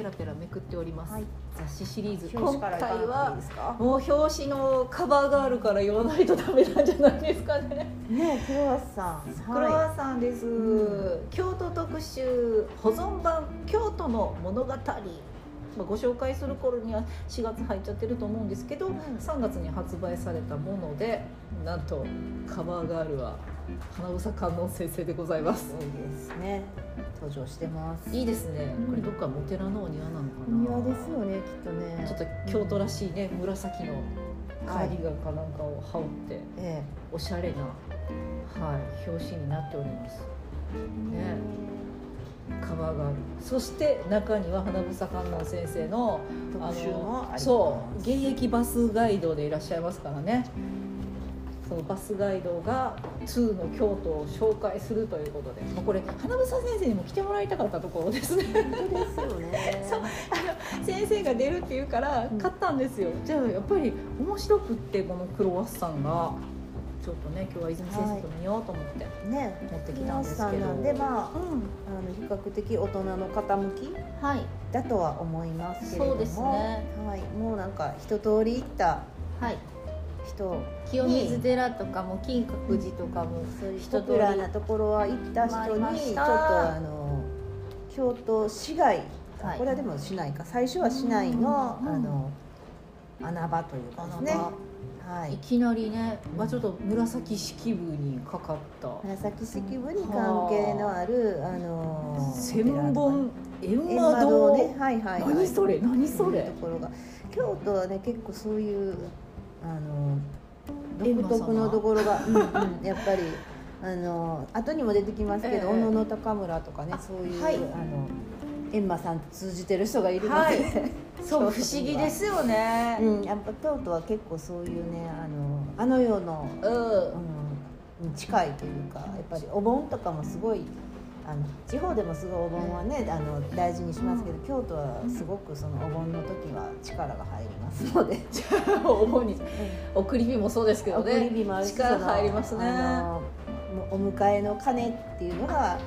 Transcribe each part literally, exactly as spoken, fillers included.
ラペラめくっております、 はい、 雑誌シリーズ。 表紙から今回いかなくていいはですか？ もう表紙のカバーガールから言わないとダメなんじゃないですかね。 ね、クロワッサン、 クロワッサンです、 う京都特集保存版京都の物語、まあご紹介する頃にはしがつ入っちゃってると思うんですけど、 うんさんがつに発売されたもので、なんとカバーガールは花房観音先生でございます。 すごいですね。登場してます。 いいですね、 うんこれどっかお寺のお庭なのかおな。 庭ですよね、きっとね。 ちょっと京都らしいね、紫のカーディガンかなんかを羽織って、 えおしゃれな、はい、表紙になっておりますえ、 ね。カバーガール、そして中には花房観音先生の特集もあります。 そう現役バスガイドでいらっしゃいますからね。そのバスガイドがツーの京都を紹介するということで、もうこれ花房先生にも来てもらいたかったところですね。 本当ですよね。 そう、あの先生が出るっていうから買ったんですよ、うん、じゃあやっぱり面白くって、このクロワッサンがちょっとね、今日は泉先生と見ようと思ってね、 持ってきたんですけど、 クロワッサンなんで、まあ、 うん、 あの比較的大人の方向きはい、 だとは思いますけれども、 そうですね、 はい、もうなんか一通り行ったはい、 人、 清水寺とかも金閣寺とかもそういうポ人通りピュラーなところは行った人回りましにちょったとあの京都市街、 はい、 これはでも市内か、最初は市内の、 うん、 あの穴場というかですね、はい、 いきなりね、まあ、ちょっと紫式部にかかった紫式部に関係のある、あの千本閻閻魔堂、 魔堂ね、はいはいはい、 何それ何それ、 ところが京都はね、結構そういうあの独特のところが、うんうん、やっぱりあの後にも出てきますけど、 ええ、 小野の高村とかね、そういう、はい、あの閻魔さんと通じてる人がいるので、はい、 そう不思議ですよね、 うん、やっぱ京都は結構そういうね、あのあの世の、 うんうんに近いというか、やっぱりお盆とかもすごい、あの地方でもすごいお盆はね、あの大事にしますけど、京都はすごくそのお盆の時は力が入りますのでお盆に送り火もそうですけどね、 送り火もあるし、 力入りますね、 あのお迎えの鐘っていうのがあって、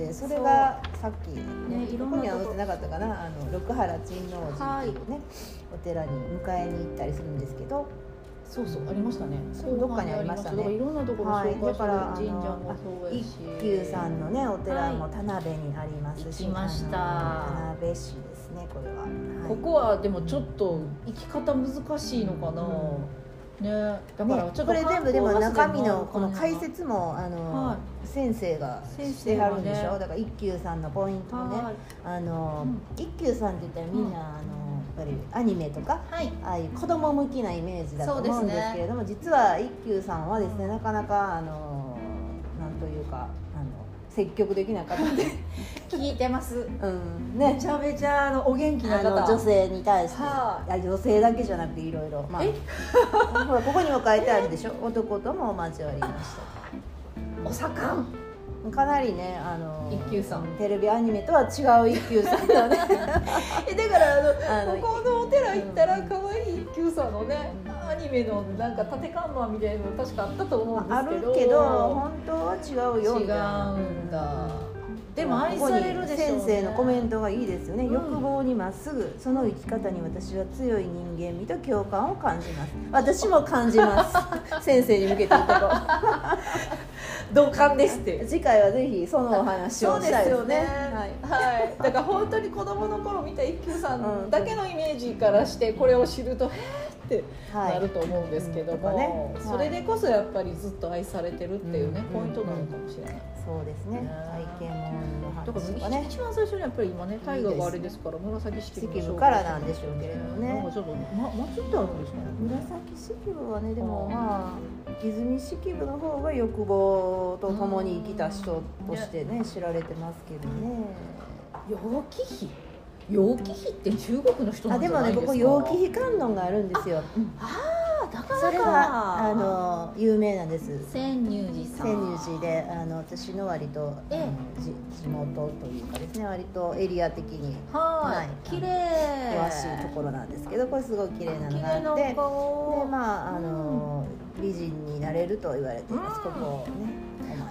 はい、それがさっき、ね、 いろんなここには載ってなかったかな、あの六原珍王寺っていうね、はい、お寺に迎えに行ったりするんですけど、 そうそうありましたね、 そうどっかにありましたね、 いろんなところ紹介する、はい、だから神社もそうやし、 一休さんのねお寺も田辺にありますし、 行きました、 田辺市ですね、これは、はい、 ここはでもちょっと行き方難しいのかな、うんね、だからちょっと、ね、 これ全部でも中身のこの解説もあの、はい、先生がしてはるんでしょ、ね、だから一休さんのポイントもね、はい、あの、うん、一休さんって言ったらみんな、うん、あのやっぱりアニメとか、はい、ああいう子供向きなイメージだと思うんですけれども、ね、実は一休さんはですね、なかなかあのなんというかあの積極的な方で聞いてます、 うんね、 めちゃめちゃあのお元気な方、 女性に対して、 はあ、 女性だけじゃなくていろいろ、まあ、ほらここにも書いてあるでしょ、男とも交わりましたお盛ん、 かなりね、あの一休さんテレビアニメとは違う一休さんだねえだからあのあのここのお寺行ったら可愛い一休さんのね、うん、アニメのなんか縦看板みたいなの確かあったと思うんですけど、 あるけど本当は違うよみたいな、違うんだ、でも愛されるでしょうね。 先生のコメントがいいですよね、うん、欲望にまっすぐ、その生き方に私は強い人間味と共感を感じます。私も感じます先生に向けて言ったと同感ですって。 次回はぜひそのお話をしたいですね。そうですよね、 はいはい、だから本当に子供の頃見た一休さんだけのイメージからしてこれを知るとへーってなると思うんですけども、はいね、はい、それでこそやっぱりずっと愛されてるっていうね、うん、ポイントなのかもしれない、うん、 そうですね、体験もの話とかね、 一番最初にやっぱり今ね大河があれですから紫式部からなんでしょうけれどもね、 なんかちょっとま祭ってあるんですね。 紫式部はね、でもまあ泉式部の方が欲望とともに生きた人としてね、知られてますけどね。 楊貴妃楊貴妃って中国の人なんじゃないですか。 あ、でもね、ここ楊貴妃観音があるんですよ。 ああ、だからそれがあの有名なんです。 千入寺さん。 千入寺で、あの私の割と、ええ、あの地元というかですね、割とエリア的にはい、綺麗詳しいところなんですけど、これすごい綺麗なのがあって、でまああの、うん、美人になれると言われています。ここをねお参りする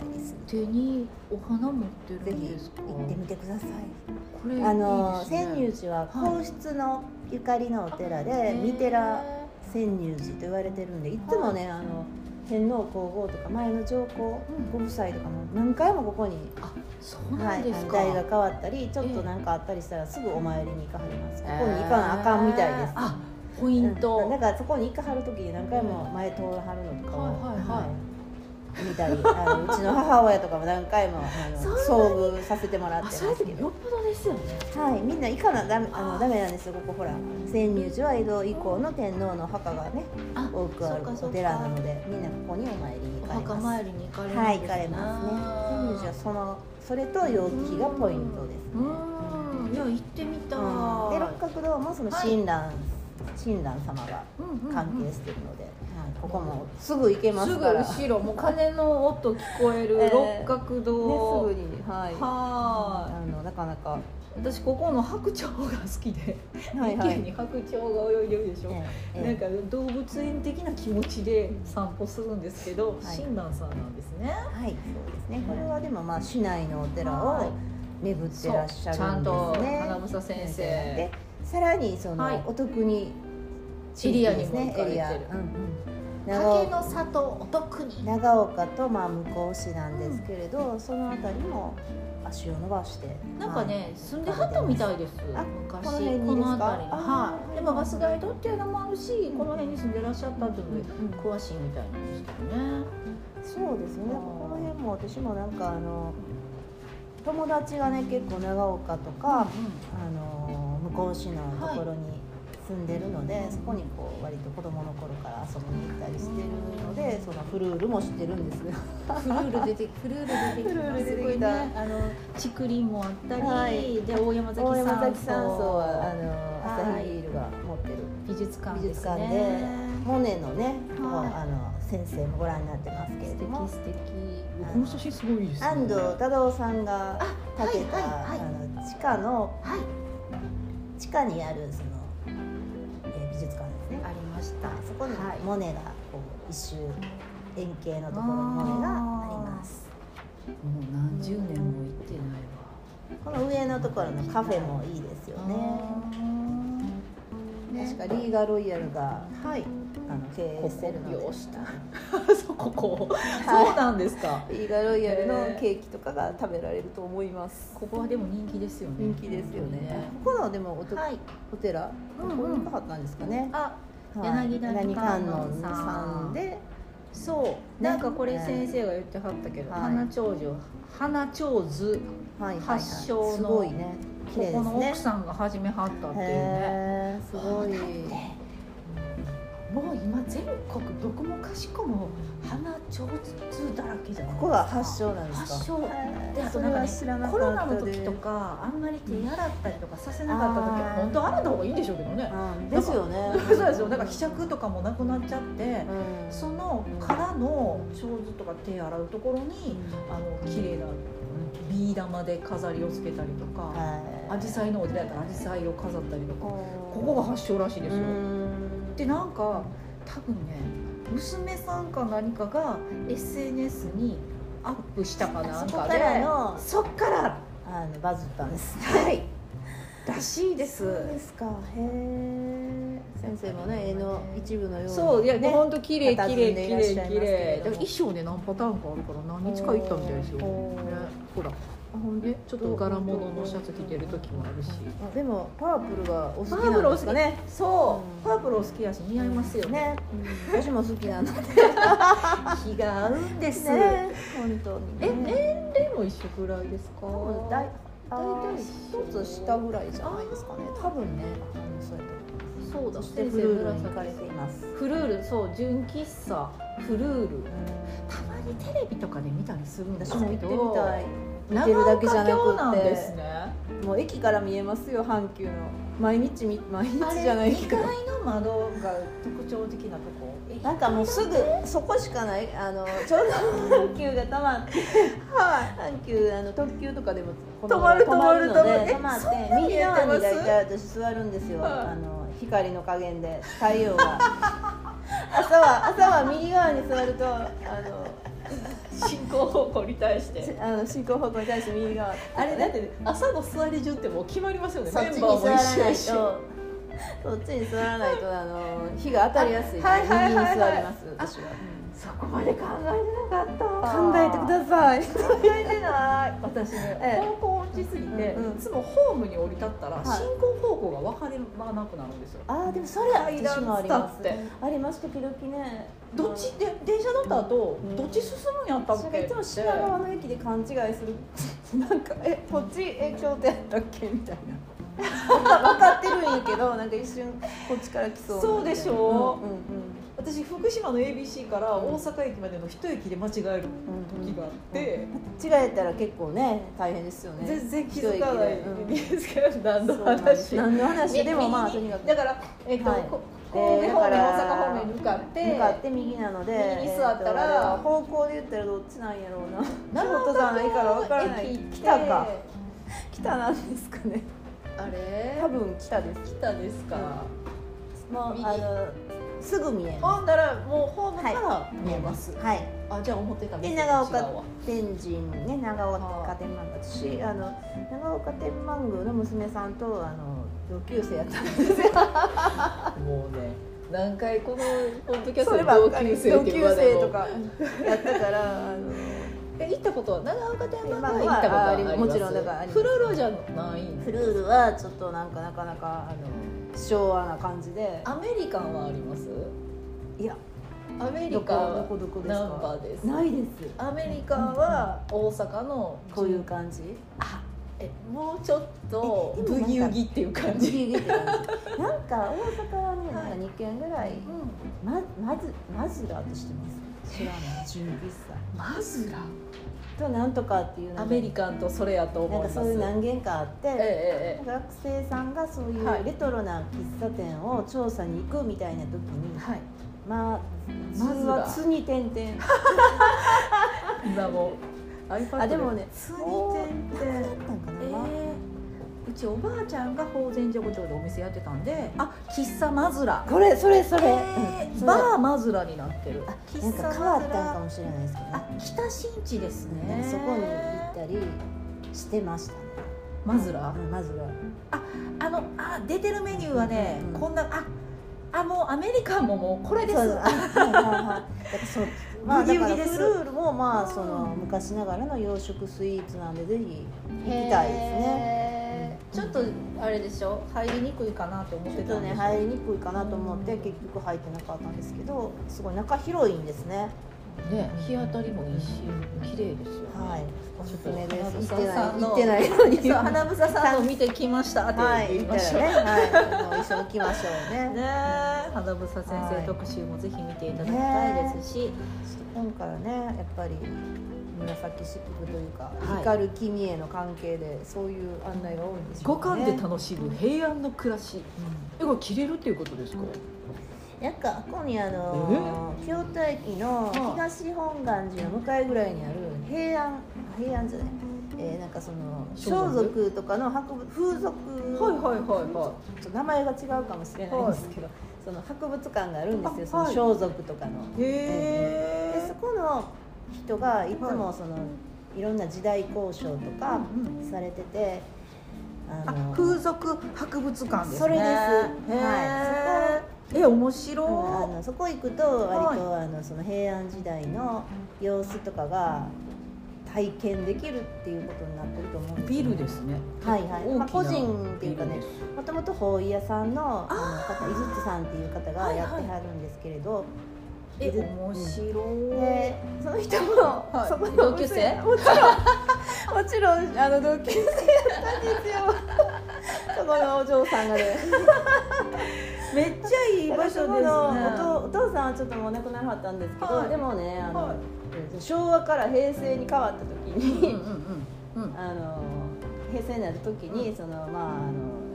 手にお花持ってるんですか？ ぜひ行ってみてください。 これいいですね。 あの泉涌寺は皇室のゆかりのお寺で、三寺泉涌寺と言われてるんで、いつもね、あの天皇皇后とか前の上皇ご夫妻とかも何回もここに、 あ、そうなんですか。 はい、代が変わったりちょっと何かあったりしたらすぐお参りに行かはります。ここに行かなあかんみたいです。 あ、ポイント、 うん、だからそこに行かはる時に何回も前通らはるのとかを、はいはいはい、見たり、あのうちの母親とかも何回もあの遭遇させてもらってますけど。 それでよっぽどですよね。 はい、みんな行かなダメ、あのダメなんですよ。ここほら泉涌寺は江戸以降の天皇の墓がね多くあるお寺なので、みんなここにお参りに行かれます。 お墓参りに行かれるんですね。 はい、行かれますね。泉涌寺はそのそれと楊貴妃がポイントですね。 うん、いや行ってみたい。 うん、で六角堂もその親鸞、親鸞様が関係しているので、ここもすぐ行けますから。 すぐ後ろもう鐘の音聞こえる六角堂、 えーね、すぐに、はい、 はあのなかなか私ここの白鳥が好きで、 はいはい、 池に白鳥が泳いでるでしょ、えーえー、なんか動物園的な気持ちで散歩するんですけど、はい、親鸞さんなんですね。 はい、そうですね。これはでもまあ市内のお寺を巡ってらっしゃるんですね。ちゃんと花房先生で、さらにその、はい、お得にエリアにも行かれてる。竹の里お得に長岡とまあ向こう市なんですけれど、うん、そのあたりも足を伸ばしてなんかね、まあ、住んではったみたいです。昔この辺にですか？ この辺りに、はい、でもバスガイドっていうのもあるし、うん、この辺に住んでらっしゃったっていうので、うん、詳しいみたいなんですけどね。 そうですね。この辺も私もなんかあの友達がね結構長岡とか、うん、あの向こう市のところに、はい、住んでるので、そこにこう割と子供の頃から遊びに行ったりしてるので、そのフルールも知ってるんです。 フルール出てフルール出てきます。すごいね。あの竹林もあったり、はい、で大山崎山荘はあの朝日ビールが持ってる美術館ですね。美術館でモネのね、はい、あの先生もご覧になってますけれども、 素敵素敵。この写真すごいですね。 安藤忠雄さんが建てた、はいはい、あの地下の、はい、地下にあるその美術館ですね。 ありました。 そこにモネがこう一周円形のところにモネがあります。 もう何十年も行ってないわ。この上のところのカフェもいいですよね。確かリーガロイヤルが、はい、あの経営してるので。 そここそうなんですか。 リーガロイヤルのケーキとかが食べられると思います。 ここはでも人気ですよね。 人気ですよね。ここのでもお, はい、お寺、うんうん、ここにかかったんですかね。あ、 柳谷観音さんで、 そう、なんかこれ先生が言ってはったけど、はい、花長寿、花長寿発祥の、はいはいはい、すごいね。ここの奥さんが始めはったっていうね。 すごい。 もう今全国どこもかしこも花長寿だらけじゃないですか。 ここが発祥なんですか。 発祥で、あとなんかね、コロナの時とかあんまり手洗ったりとかさせなかった時は本当洗った方がいいんでしょうけどね。 ですよね。 そうですよ。だから希釈とかもなくなっちゃって、うん、そのからの長寿とか手洗うところに、うん、あの綺麗なビー玉で飾りをつけたりとか、アジサイのお寺だったらアジサイを飾ったりとか、ここが発祥らしいですよ。で、なんか多分ね、娘さんか何かが エスエヌエス にアップしたかなんかで、そこからのそっからあのバズったんです。 はいらしいです。 そうですか。へえ。先生もね、絵の一部のように、ね、 そう、いや本当綺麗綺麗綺麗綺麗。衣装で何パターンかあるから何日か行ったみたいですよ。ね、ほら。ほんでちょっと柄物のシャツ着てる時もあるし。 でもパープルがお好きなんですかね。 そう、パープルお好きやし似合いますよね。 私も好きなので気が合うんです。 本当に。 え、年齢も一緒ぐらいですか。 大体一つ下ぐらいじゃないですかね。多分ね、そうやってそうだ。先生フルールに行かれています。 フルール、そう、純喫茶フルール。たまにテレビとかで見たりするんですけど。 私も行ってみたい。見てるだけじゃなくて、 なんですね、 もう駅から見えますよ、阪急の毎日毎日じゃないけど、 にかいの窓が特徴的なとこ、 なんかもうすぐそこしかない。あのちょうど阪急がたまってはい、阪急あの特急とかでも止まる止まるので止まって右側に大体私座るんですよ、はい、あの光の加減で太陽が朝は朝は右側に座るとあの進行方向に対してあの進行方向に対して右側あれだって、ね、朝の座り順ってもう決まりますよね。 そっちに座らないとそっちに座らないとあの日が当たりやすいので右に座ります私は。 そこまで考えてなかった考えてください。 考えてない私ね、ええ、方向落ちすぎて、うんうん、いつもホームに降り立ったら、はい、進行方向が分かればなくなるんですよ。 ああでもそれ私もありますあります時々ね。 どっちで電車乗った後、うん、どっち進むんやったっけ。 いつも品川の駅で勘違いするなんかえこっちえ京都やったっけみたいな分かってるんやけどなんか一瞬こっちから来そう。 そうでしょう、うんうんうん、私福島の エービーシー から大阪駅までの一駅で間違える時があって、 うんうん、間違えたら結構ね大変ですよね。 全然気づかないんですけど、うん、何の話何の話でもまあとにかくだから、えーとはい、神戸方面大阪方面に向かって向かって右なので右に座ったら、えー、 方向で言ったらどっちなんやろうな京都じゃないから分からない。北か北なんですかね。 あれ多分北です。 北ですか、 うん、もうあのすぐ見えます。ほんだらもうホームから見えます。 はい、 あじゃあ思ってたで長岡天神ね長岡天満宮私あの長岡天満宮の娘さんとあの同級生やったんですよもうね何回このポッドキャストで同級生って言われても同級生とかやったからあのえ行ったことは長岡天満宮は行ったことあります。 もちろんだからフルールじゃないんフルールはちょっとなんかなかなかあの昭和な感じで。 アメリカンはあります？ いやアメリカンナンバーです。 ないです。 アメリカンは大阪のこういう感じ。 あえもうちょっとブギウギっていう感じ。 ブギウギって感じ。なんか大阪はねなんかにけんぐらい、うん、ままずマズラーとしてます。知らないじゅういっさい。 マズラとなんとかっていうのアメリカンとそれやと思います。 なんかそういう何軒かあって、 ええ、 学生さんがそういうレトロな喫茶店を調査に行くみたいな時に、はい、まあまずはつに点々 今も iPad あでもねつに点々だったんかな、えー、うちおばあちゃんが法然寺横丁でお店やってたんであ喫茶マズラこれそれそれ、 えー、バーマズラになってる。 あ喫茶マズラ変わったんかもしれないですけどね。 あ北新地ですね。 そこに行ったりしてましたね。 マズラ、 うん、マズラああのあ出てるメニューはね、うん、こんなああもうアメリカンももうこれです。そうまあだからフルールもまあその昔ながらの洋食スイーツなんでぜひ行きたいですね。 ちょっとあれでしょ入りにくいかなと思ってたんでしょ。 ちょっとね入りにくいかなと思って結局入ってなかったんですけどすごい中広いんですね。 ね日当たりもいいし綺麗ですよね。 はいおすすめです。 行ってないのに花房さんの見てきましたって言いましょう。 はい、はい、一緒に来ましょうね。 ね花房先生特集もぜひ見ていただきたいですし、 今回はねやっぱり紫式部というか、はい、光る君への関係でそういう案内が多いんでしょうね。 五感で楽しむ平安の暮らし、うん、えこれ切れるっていうことですか？ なんかここにあのー、京都駅の東本願寺の向かいぐらいにある平安平安じゃない、えー、なんかその装束とかの博物風俗はいはいはいはいちょっと名前が違うかもしれないんですけど、はい、その博物館があるんですよその装束とかの。へーでそこの人がいつもその、はい、いろんな時代交渉とかされてて、 あのー、あ風俗博物館ですね。 それです。はい。そこえ面白い、うん、 あのそこ行くと割と、はい、あのその平安時代の様子とかが体験できるっていうことになってると思うんです、ね、 ビルですね。 はいはい、まあ、個人っていうかねもともと法医屋さんのあの方井筒さんっていう方がやってはるんですけれど、 はいはい、え面白い、うん、 でその人も、はい、そこの同級生もちろんもちろんあの同級生やったんですよそこのお嬢さんがねめっちゃいい場所ですね。 お, お父さんはちょっともう亡くならはったんですけど、はい、でもねあの、はい、昭和から平成に変わった時にあの平成になる時に、うん、そのまああの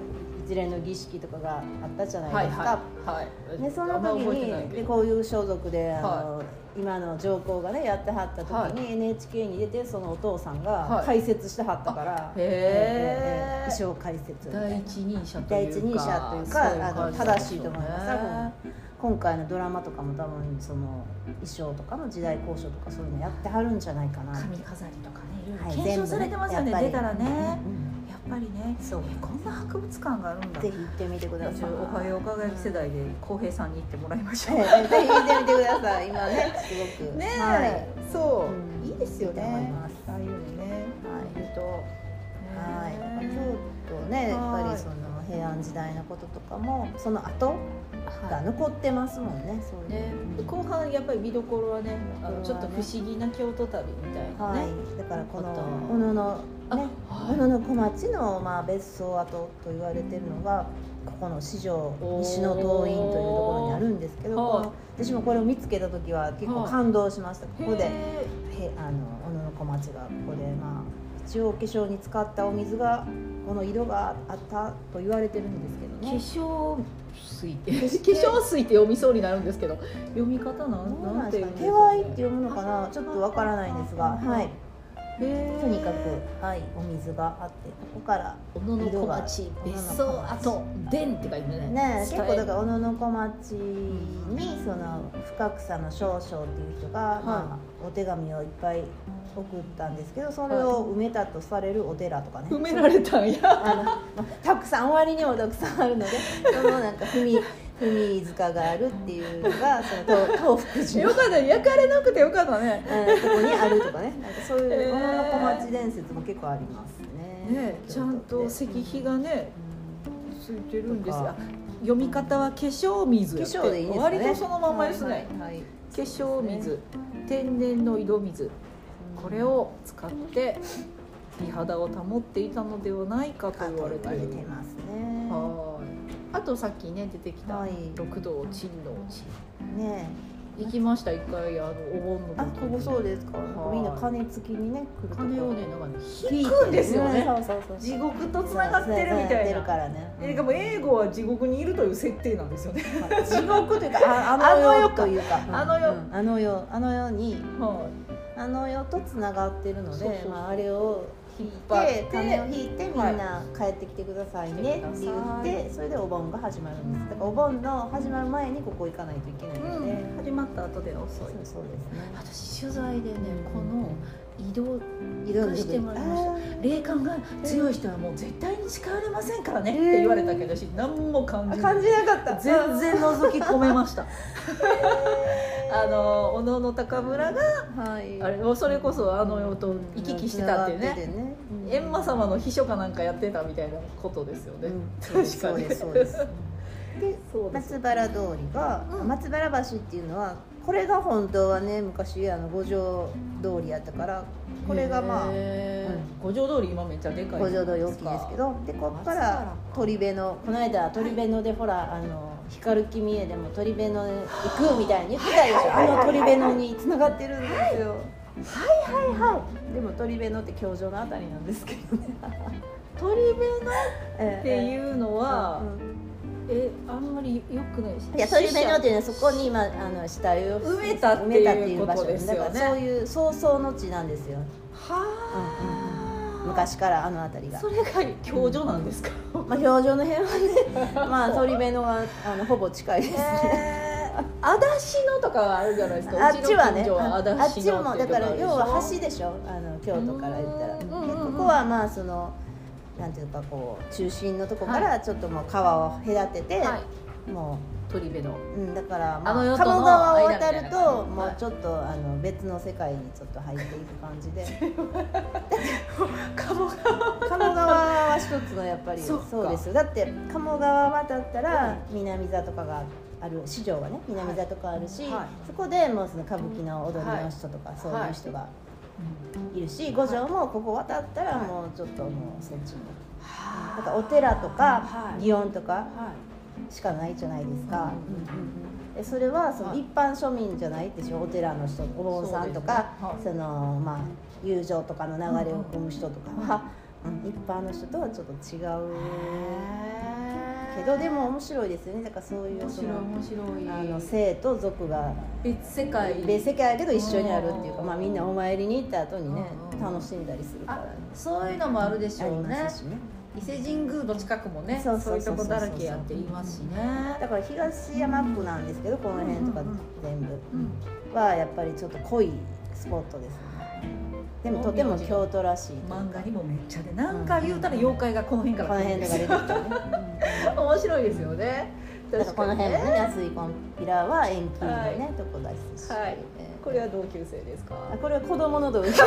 一連の儀式とかがあったじゃないですか、 はいはいはい、 でその時にでこういう装束であの、はい、今の上皇がねやってはった時に、はい、エヌエイチケー に出てそのお父さんが解説してはったから、はい、へー、衣装解説第一人者というか第一人者というかあの正しいと思います。多分今回のドラマとかも多分その衣装とかの時代交渉とかそういうのやってはるんじゃないかな。 髪飾りとかね、いろいろ検証されてますよね、はい、出たらね、うん、やっぱりね、そう、こんな博物館があるんだ。 ぜひ行ってみてください。 おはよう輝き世代で浩平さんに行ってもらいましょう。 ぜひ行ってみてください。今ねすごくね、 はい、 そう、 うん、 いいですよね。 ああいうのね、 はい、えっと、 はい、京都ね、やっぱりその平安時代のこととかもその後が残ってますもんね。そうね、 後半やっぱり見どころはね、あのちょっと不思議な京都旅みたいなね、 はい、だからこの小野のね、小野の小町のまあ別荘跡と言われてるのがここの四条西の東院というところにあるんですけど、この私もこれを見つけた時は結構感動しました。ここでへあの小野の小町がここでまあ一応化粧に使ったお水がこの色があったと言われてるんですけどね。 化粧水って化粧水って読みそうになるんですけど、読み方なんなんていうんですかね。 手割りって読むのかな、ちょっとわからないんですが、はい。とにかく、はい、お水があって、ここから小野の小町別荘跡伝って書いてね。 ね、結構だから小野の小町にその深草の少々っていう人が、まあ、お手紙をいっぱい送ったんですけど、それを埋めたとされるお寺とかね、 埋められたんや。 あの、まあ、たくさん終わりにもたくさんあるので、そのなんか踏み踏み塚があるっていうのがその東福寺よかった焼かれなくてよかったね、 うん、そこにあるとかね、なんかそういう小野の小町伝説も結構ありますね。 ね、ちゃんと石碑がね、うん、ついてるんですよ。読み方は化粧水やって、 化粧でいいですね、 割とそのままですね、 はいはい、 化粧水、天然の井戸水、これを使って美肌を保っていたのではないかと言われていますね。 はい。あとさっきね出てきた、はい、六道珍王寺ね、行きました一回、あのお盆の時に。 あ、ここそうですか。みんな鐘付きにね来るとこ。 鐘をねなんか引くんですよね。 そうそうそう。 地獄とつながってるみたいな。 からね。 え、でも英語は地獄にいるという設定なんですよね。 地獄というかあ、あの世というか、 あの世、 あの世、あの世に、あの世とつながってるので、まああれを引いて、鐘を引いてみんな帰ってきてくださいねって言って、それでお盆が始まるんです。だからお盆の始まる前にここ行かないといけないので、うん、始まった後では遅い。そうですね。 私取材でね、この移動移動してもらいました。霊感が強い人はもう絶対に近寄れませんからねって言われたけど、私何も感じ感じなかった。 全然覗き込めました。あの小野の高村が、はい、あれそれこそあの世と行き来してたっていうね、閻魔様の秘書かなんかやってたみたいなことですよね、うん、確かにそうです。で松原通りが、うん、松原橋っていうのはこれが本当はね昔あの五条通りやったから、これがまあ、うん、 五条通り今めっちゃでかい五条通り大きいですけど、でこっから鳥部のこの間鳥部のでほらあの光る君へでも鳥部の行くみたいに言ってたでしょ。あの鳥部のに繋がってるんですよ。はいはいはい。でも鳥部のって教場のあたりなんですけどね。 鳥部のっていうのは、ええ、あんまり良くないです。 いや鳥部のっていうのはそこに今あの死体を埋めたっていうことですよね。 だからそういう曹操の地なんですよ。 はあ。 うんうん、昔からあの辺りがそれが教場なんですか、 うん、まあ教場の辺はねまあ鳥部のがあのほぼ近いですね。 足立野とかはあるじゃないですか。 あっちはね、 あっちもだから要は橋でしょ、あの京都から言ったら。でここはまあそのなんていうかこう中心のとこからちょっともう川を隔てて、はい、もう鳥部の、 うん、だから、まあ、鴨川を渡るともうちょっとあの別の世界にちょっと入っていく感じで鴨川鴨川は一つのやっぱりそうですよ。だって鴨川渡ったら南座とかがある、市場はね南座とかあるし、はいはい、そこでもうその歌舞伎の踊りの人とか、はい、そういう人がいるし、五条もここ渡ったらもうちょっともうそっちに、はい、だからお寺とか祇園とかしかないじゃないですか。でそれはその一般庶民じゃないでしょ、お寺の人、お坊さんとか、そのまあ友情とかの流れを組む人とかは、うん、一般の人とはちょっと違うけどでも面白いですよね。だからそういうその面白いあの生と俗が別世界別世界だけど一緒にあるっていうか、まあ、みんなお参りに行った後にね楽しんだりするから、ね、 そういうのもあるでしょうね。 ありますしね。 伊勢神宮の近くもねそういうとこだらけやって言いますしね。 だから東山区なんですけどこの辺とか全部はやっぱりちょっと濃いスポットですね。でもとても京都らしい。 漫画にもめっちゃで何か言うたら妖怪がこの辺からこの辺とか出てきたね面白いですよね。 だからこの辺もね安井コンピラは延期のね、はい、とこですし、 はい、これは同級生ですか？ これは子供の同級生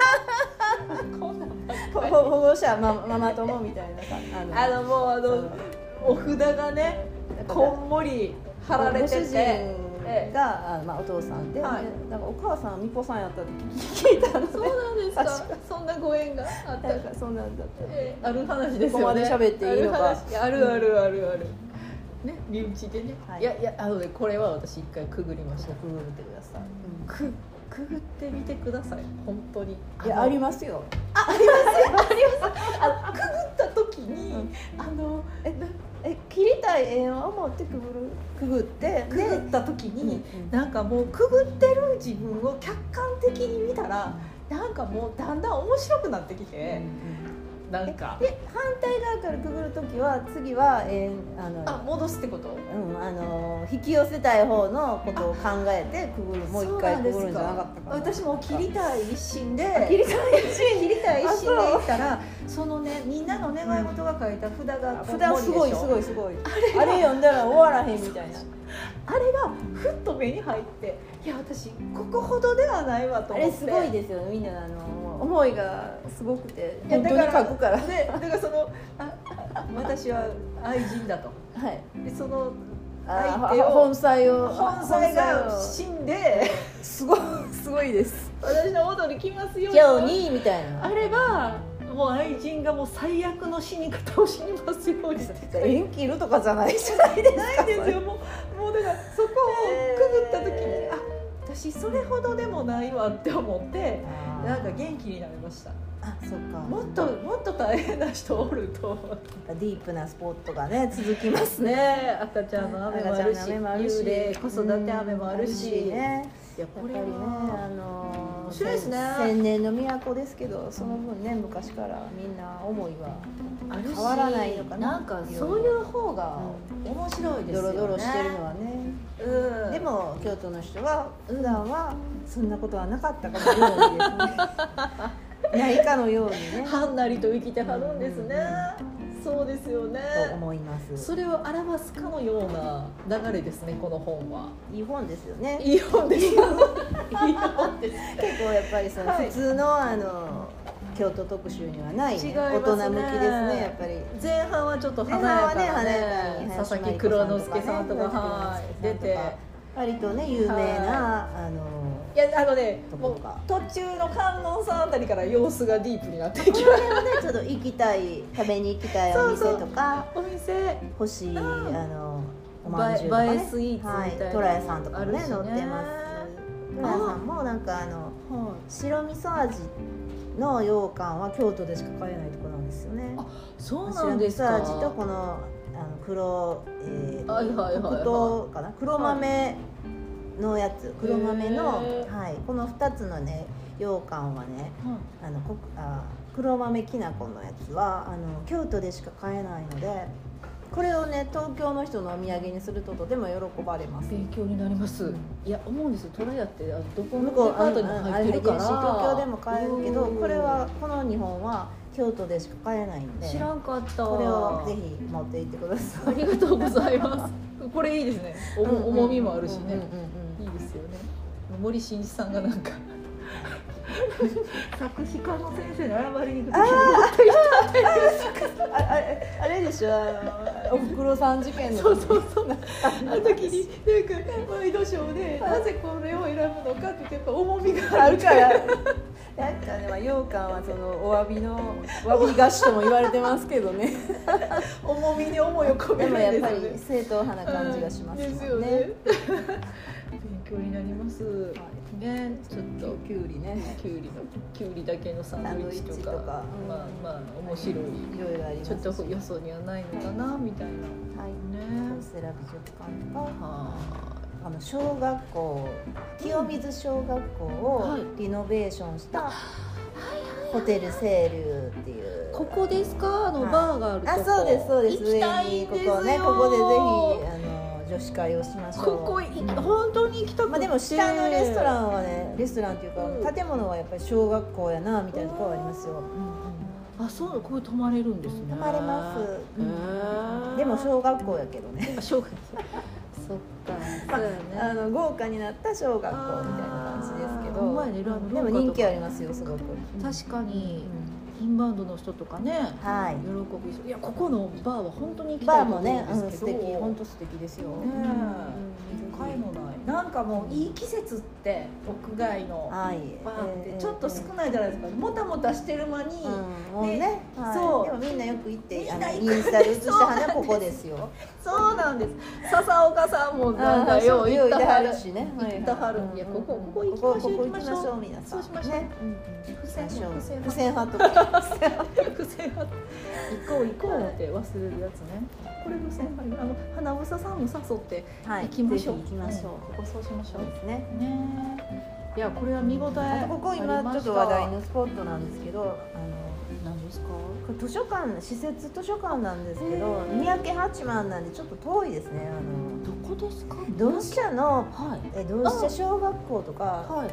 保護者マママ友みたいなあのあのもうあのお札がねこんもり貼られててがあ、まあ、お父さんで、はい、だからお母さん巫女さんやったって聞いたので。 そうなんですか。そんなご縁があったか。 そんなんだった、 えー、ある話ですよね。 ここまで喋っていいのか。 あるあるあるあるね、身内でね、はい、いやいやあのねこれは私一回くぐりました。 くぐってください、 うん、くくぐってみてください。本当にいやありますよ。 あありますよありますあくぐった時に、うん、あのええ切りたい縁を思ってくぐるくぐってくぐった時に、うん、なんかもうくぐってる自分を客観的に見たら、うん、なんかもうだんだん面白くなってきて、うん、なんかで反対側からくぐる時は次は、えー、あのあ戻すってこと？ うんあの引き寄せたい方のことを考えてくぐるもう一回くぐるんじゃなかったかな。 私も切りたい一心で切りたい一心切りたい一心で行ったらそのねみんなの願い事が書いた札が札すごいすごいすごいあれ読んだら終わらへんみたいなあれがふっと目に入っていや私ここほどではないわと思って。 あれすごいですよみんなあの思いがすごくて本当に書くからね。だからそのあ私は愛人だと、 はい、 でその相手を本妻を本妻が死んですごいすごいです私の元に来ますよ今日にみたいなあればもう愛人がもう最悪の死に方を死にますように縁切るとかじゃないじゃないですか。 ないですよ。もうもうだからそこをくぐった時に、えー、あ私それほどでもないわって思ってなんか元気になりました。 あ、そっか。 もっともっと大変な人おるとディープなスポットがね続きますね。ね赤ちゃんの雨もあるし、幽霊子育て雨もあるし、うん、 ね。やっぱりね、あの面白いですね。 千年の都ですけど、その分ね昔からみんな思いは変わらないのかな。 なんかそういう方が面白いですよね。 ドロドロしてるのはね。うん、でも京都の人は普段はそんなことはなかったかのようにですね。ないかのようにね。 はんなりと生きてはるんですね。そうですよね。 と思います。 それを表すかのような流れですね。この本は。 いい本ですよね。 いい本です。いい本です。 結構やっぱりその普通のあの京都特集にはない、ね、大人向きですね。やっぱり前半はちょっと華やかなね、佐々木蔵之介さんとかはい出て、 割とね有名なあの。 いやあのね、もう途中の観音さんあたりから様子がディープになってきました。 この辺はねちょっと行きたい食べに行きたいお店とか、 そうそうお店欲しい、うん、あのおまんじゅうとかね、 映えスイーツみたいな、 はい、トラヤさんとかもね載ってます。トラヤさんもなんかあの、はい、白味噌味の羊羹は京都でしか買えないところなんですよね。 あ、そうなんですか。 白味噌味とこのあの黒、えー、 はいはいはいはい、 黒糖かな、黒豆のやつ、黒豆の、はい、このふたつのね羊羹はね、うん、あのこあ黒豆きな粉のやつはあの京都でしか買えないので、これをね東京の人のお土産にするととても喜ばれます。 勉強になります、うん、いや思うんですよ。トラヤってどこのデパートにも入ってるから、 東京でも買えるけど、これはこの日本は京都でしか買えないんで、 知らんかった。 これをぜひ持って行ってください。 ありがとうございますこれいいですね。おも、重みもあるしね、いいですよね。森進一さんがなんか作詞家の先生に謝りに行く時にあああれでしょ、あのおふくろさん事件のそうそうそうあの時になんかワイドショーでなぜこれを選ぶのかって言ってやっぱ重みがあるからなんかね、まあ、羊羹はそのお詫びの詫び菓子とも言われてますけどね重みに思いを込めるんですよね。 でもやっぱり正統派な感じがしますもんね、 うん、ですよね勉強になります、はい、ね、ちょっときゅうりね、 きゅうりのきゅうりだけのサンドイッチとか、とかまあまあ面白い、いろいろあります。 ちょっとよそにはないのかなみたいな、 はいね、 コースラ美術館とか、はあの小学校、清水小学校をリノベーションしたホテル清流っていう、 ここですか、あのバーがあるとこ、 あ、そうですそうです、 行きたいんですよ、 ここね、ここでぜひあの女子会をしましょう。 ここ、うん、本当に行きたくて、 まあ、でも下のレストランはね、レストランっていうか、うん、建物はやっぱり小学校やなみたいなところはありますよ、 うん、あ、そう、これ泊まれるんですね。 泊まれます、うん、でも小学校やけどね小学校そっか、 まあ、あの豪華になった小学校みたいな感じですけど、 ね、 でも人気ありますよすごく。 確かに、うん、インバウンドの人とかね、はい、喜ぶ人、いや、ここのバーは本当に行きたいと思うんですけど、 バーもね、うん、素敵、本当素敵ですよ、ね、 一回もない。なんかもういい季節って屋外のバーってちょっと少ないじゃないですか、もたもたしてる間に、 うん、もうね、はい、 そう、 でもみんなよく行ってあのインスタで映した花はここですよそうなんです。笹岡さんもなんかよう行ったはるしね、行ったはる、いや、ここここ行きましょう、行きましょう、皆さん、そうしましょう、ね、 不戦不戦派とか不戦派、行こう行こうって忘れるやつね。これ不戦派、あの花房さんも誘って行きましょう、 行きましょう、 ここそうしましょうですね。 ね、いや、これは見応えありました。 ここ今ちょっと話題のスポットなんですけど、あの何ですか？ これ図書館、施設図書館なんですけど、三宅八幡なんでちょっと遠いですね。あのどこですか？ 同志社の、はい、え同志社小学校とか、 はい、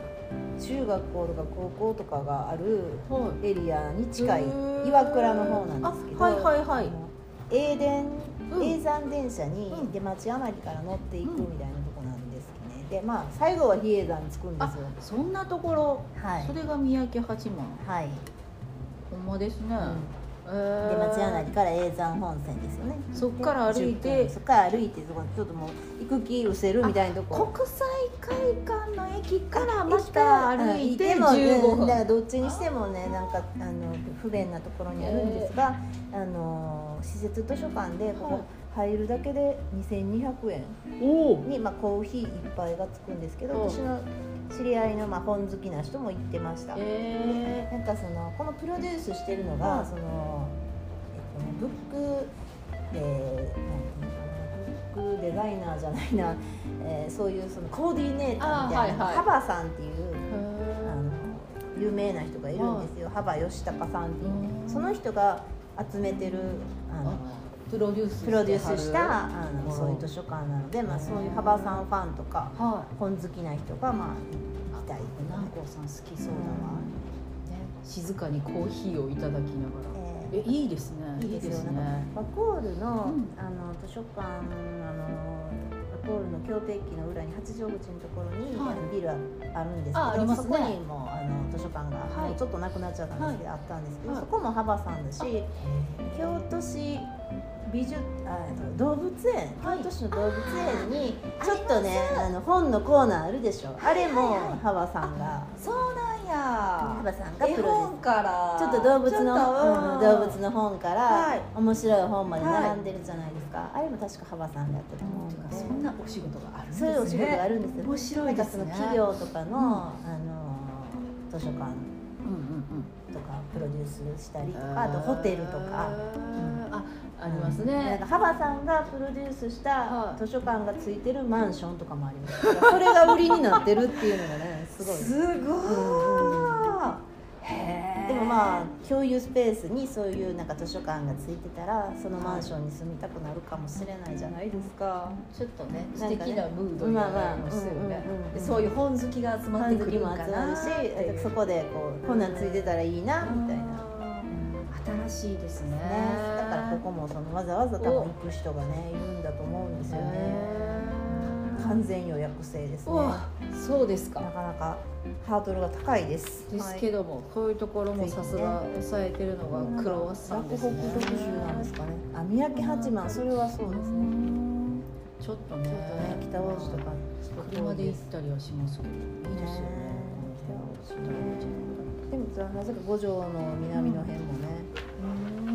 中学校とか高校とかがあるエリアに近い岩倉の方なんですけど、 はいはいはい、 永電永山電車に出町余りから乗っていくみたいなとこなんですね。で、まあ最後は比叡山に着くんですよ。 そんなところ、はい、それが三宅八幡。はい。ほんまですね。 うん、出町柳から永山本線ですよね。 そっから歩いて、 そっから歩いて、そこちょっともう行く気失せるみたいなとこ。 国際会館の駅からまた歩いてじゅうごふん。だからどっちにしてもね、なんかあの不便なところにあるんですが、あの施設図書館でここ入るだけでにせんにひゃくえんに、まあ、コーヒー一杯がつくんですけど、私の知り合いの、まあ、本好きな人も行ってました。えー、なんかそのこのプロデュースしてるのが、その、えっとね、ブックで、なんていうのかな、ブックデザイナーじゃないな、えー、そういうそのコーディネーターみたいな、はいはい、幅さんっていうあの有名な人がいるんですよ。幅義隆さんっていうね、その人が集めてるあのプロデュースプロデュースしたあのそういう図書館なので、まあ、そういう幅さんファンとか、はい、本好きな人がまあ行きたい。 南光さん好きそうだわ、うんね、静かにコーヒーをいただきながら、えー、えいいですね。 いいですよね。ワコールの、うん、あの図書館、あのワコールの京都駅の裏に八丈口のところに、はい、ビルあるんですけど、ああ、ね、そこにもあの図書館が、はい、もうちょっとなくなっちゃったんですけど、はい、あったんですけど、はい、そこも幅さんだし、京都市美術あ動物園、京都市の動物園にちょっとね、あの本のコーナーあるでしょ、あれも幅さんが、 そうなんや、 幅さんがプロデュースからちょっと動物の、うん、動物の本から、はい、面白い本まで並んでるじゃないですか、はい、あれも確か幅さんがやってたと思うんで、 そんなお仕事があるんですね。 そういうお仕事があるんですよ。 面白いですね。 なんかその企業とかの、うん、あの図書館とかプロデュースしたりとか、あとホテルとか、 うん、あありますね。 なんか幅さんがプロデュースした図書館がついてるマンションとかもありますから、それが売りになってるっていうのがね、すごいすごい、うんうん、 へでもまあ共有スペースにそういうなんか図書館がついてたら、そのマンションに住みたくなるかもしれないじゃないですか。 ちょっとね、素敵なムードになりますよね。そういう本好きが集まってくるかなし、 そこでこうこんなんついてたらいいなみたいな。 新しいですね。 だからここもそのわざわざ多分行く人がねいるんだと思うんですよね。完全予約制ですね。 そうですか。 なかなかハードルが高いです。 ですけども、はい、こういうところもさすが抑えてるのがクロワッサンですね。 洛北特集なんですかね。あ、三宅八幡、それはそうですね。 ちょっとね、 ちょっとね、北大路とか車で行ったりはしますけど、いいですよね。北大路。 でもなぜか五条の南の辺もね、うん、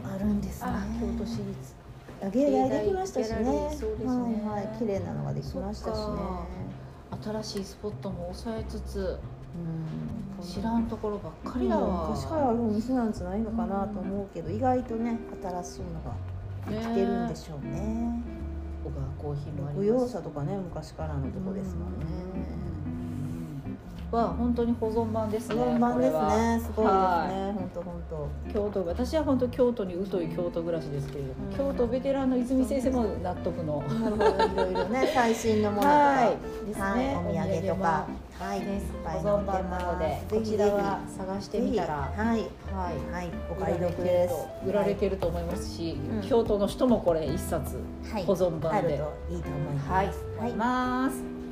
あるんですね。 京都市立芸大できましたしね。そうですね。はい、綺麗なのができましたしね。 新しいスポットも抑えつつ、うん、知らんところばっかりだわ。 昔からあるお店なんじゃないのかなと思うけど、うん、意外とね新しいのが来てるんでしょうね。 小川コーヒーもあります。 御用社とかね昔からのとこですもんね。 は本当に保存版ですね。 保存版ですね。すごいですね。本当本当。 京都、私は本当京都に疎い京都暮らしですけれども、うん、京都ベテランの泉先生も納得の。 なるほど、いろいろね、最新のものとか、 はいですね、 はい、お土産とか、はい、 です。保存版なので、こちらは探してみたら、 はい、はい、はい、お買い得です。 売られてると思いますし、はい、京都の人もこれ一冊保存版で、 はい、あるといいと思います。 はい、思います。